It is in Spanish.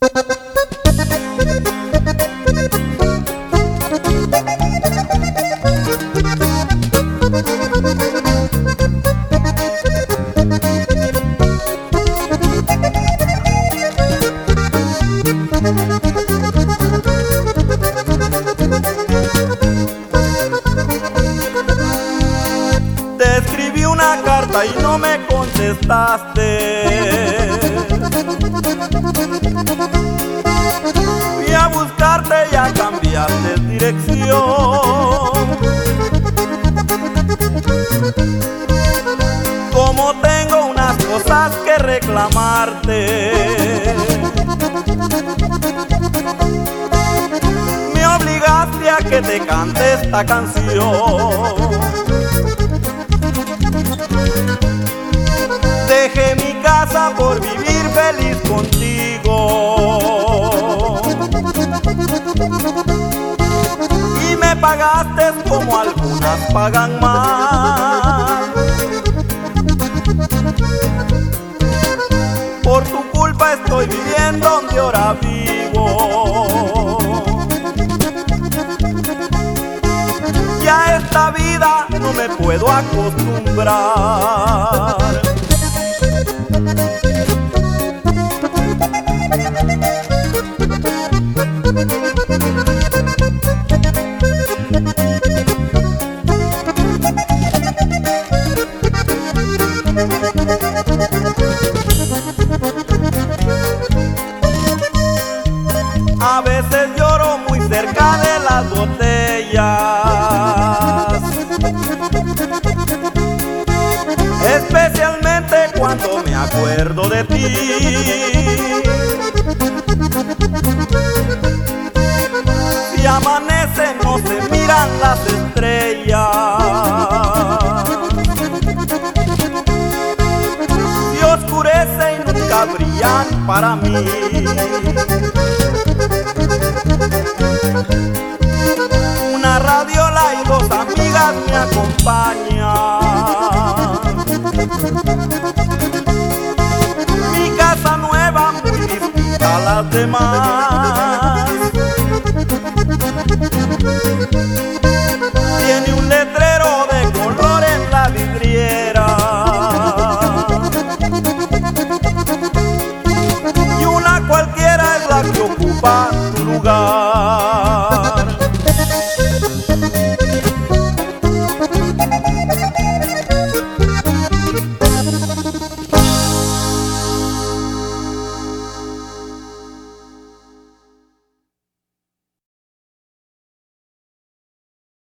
Te escribí una carta y no me contestaste. Fui a buscarte y ya cambiaste dirección. Como tengo unas cosas que reclamarte, me obligaste a que te cante esta canción. Dejé mi casa por vivir feliz contigo y me pagaste como algunas pagan más. Por tu culpa estoy viviendo donde ahora vivo. Ya a esta vida no me puedo acostumbrar. A veces lloro muy cerca de las botellas, especialmente cuando me acuerdo de ti. Si amanece no se miran las estrellas, si oscurece y nunca brillan para mí. Una radiola y dos amigas me acompañan. Mi casa nueva muy distinta a las demás. Tiene un letrero de color en la vidriera y una cualquiera es la que ocupa tu lugar.